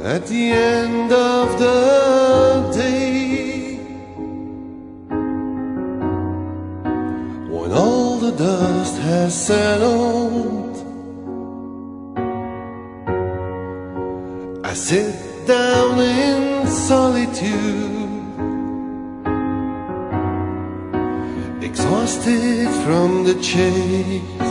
At the end of the day, when all the dust has settled, I sit down in solitude, exhausted from the chase.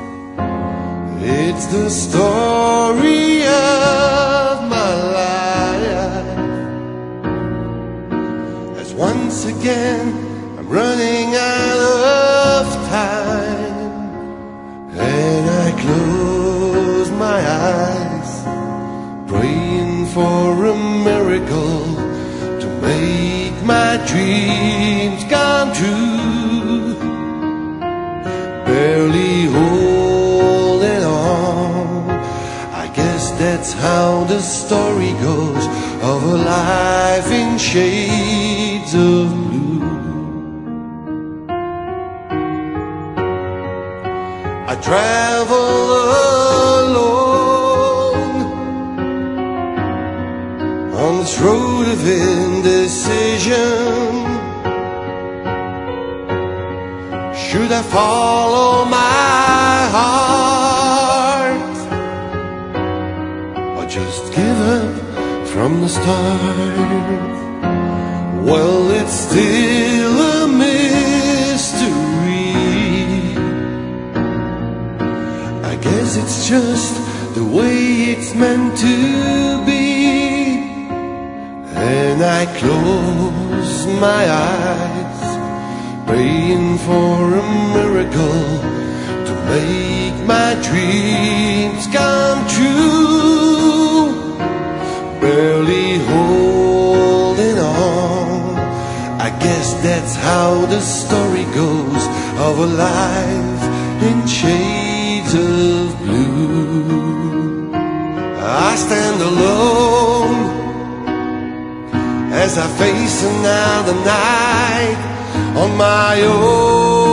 It's the story of my life, as once again I'm running out of time, and I close my eyes, praying for a miracle to make my dreams come true. Barely holding on, I guess that's how the story goes of a life in shades of blue. I travel alone on this road of indecision. Should I follow my heart, or just give up from the start? Well, it's still a mystery. I guess it's just the way it's meant to be. And I close my eyes, praying for a miracle to make my dreams come true. Barely holding on, I guess that's how the story goes of a life in shades of blue. I stand alone as I face another night on my own.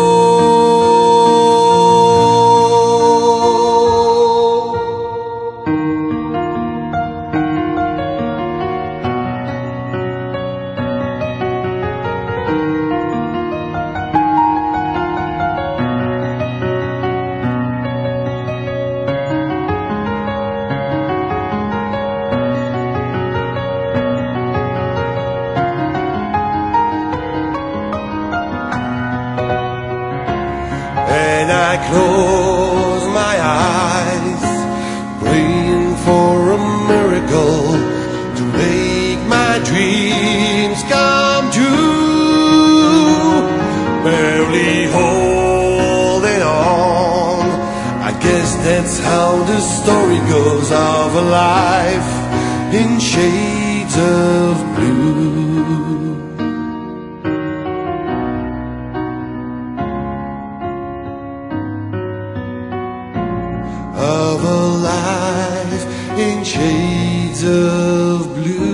And I close my eyes, praying for a miracle to make my dreams come true. Barely holding on, I guess that's how the story goes of a life in shades of blue. Of a life in shades of blue.